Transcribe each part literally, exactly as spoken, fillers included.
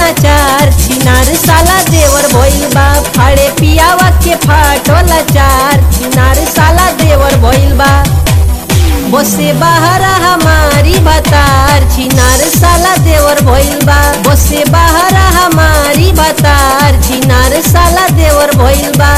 चार छिनार साला देवर भइल बा फाड़े पियावा के फाटोला चार छिनार साला देवर भइल बा बसे बाहर हमारी बतार छिनार साला देवर भइल बा बसे बाहर हमारी बतार छिनार साला देवर भइल बा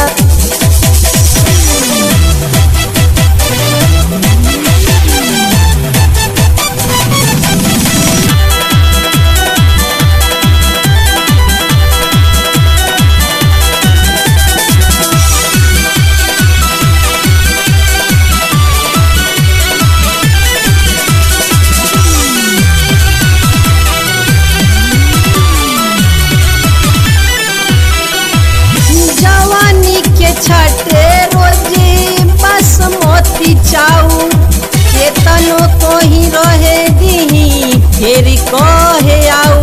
छठे रोजी बासमती चाउर केतनो कोही रहे दीही फेर कहे आऊ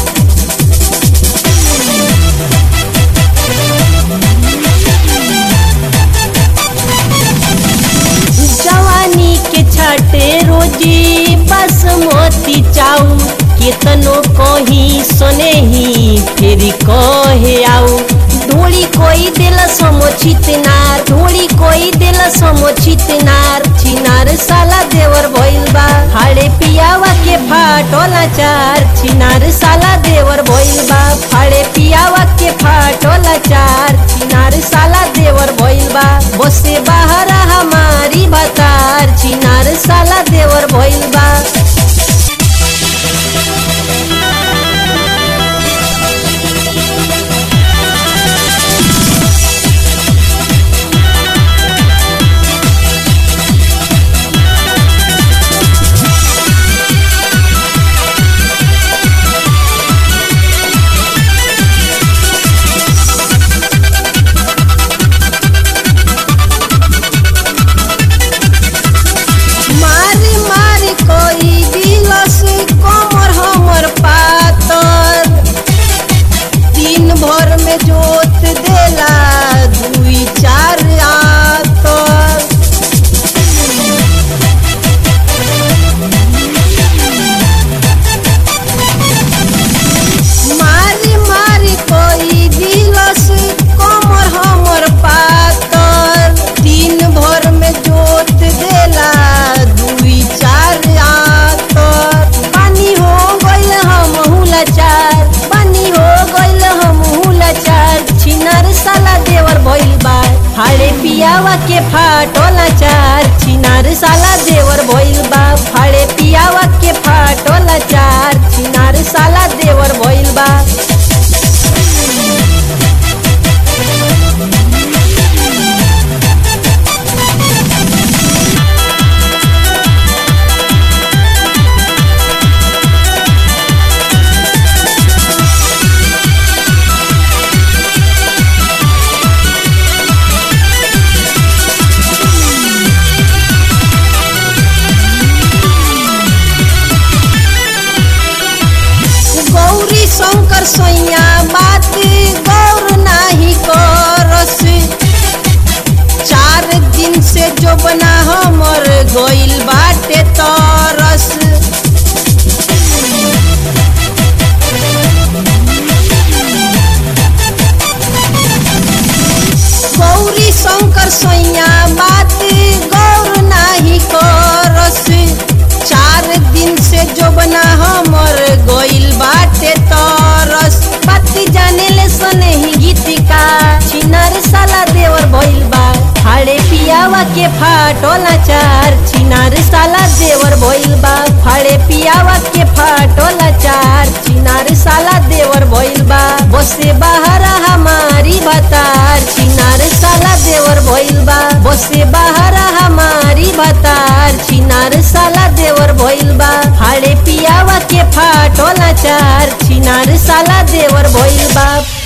जवानी के छठे रोजी बासमती चाउर केतनो कोही सुनेही फेर कहे आऊ ढोली कोई दिल समोचित नार ढोली कोई दिल समोचित नार छिनार साला देवर भइल बा फाड़े पियावा के फाटोला चार छिनार साला देवर भइल बा फाड़े पियावा के फाटोला चार छिनार साला देवर भइल बा बसे बाहर हमारी बतार छिनार साला देवर भइल बा भर में जोत देला दुई चार आतर मारी मारी कोई दिलस कमर हमर पातर दिन भर में जोत देला दुई चार आतर पानी हो गइल हम लाचार पानी हो गइल हम छिनार साला देवर भइल बा फाड़े पियावा के फाटोला चार छिनार साला देवर भइल बा फाड़े पियावा के फाटोला चार छिनार साला देवर भइल बा गौरी शंकर सोइया बात गौर नाही करस चार दिन से जो बना हमर गइल बाटे तरस गौरी शंकर सोइया बात गौर नाही करस चार दिन से जो बना हमर गइल बाटे तरस बाती जाने ले सने ही गीतिका छिनार साला देवर भइल बा फाड़े पियावा के फाटोला चार छिनार साला देवर भइल बा फाड़े पियावा के फाटोला चार छिनार साला देवर भइल बा बसे बाहर हमारी बतार छिनार साला देवर भइल बा बसे बाहर हमारी बतार छिनार साला देवर भइल बा फाड़े पियावा के फाटोला चार छिनार साला देवर भइल बा।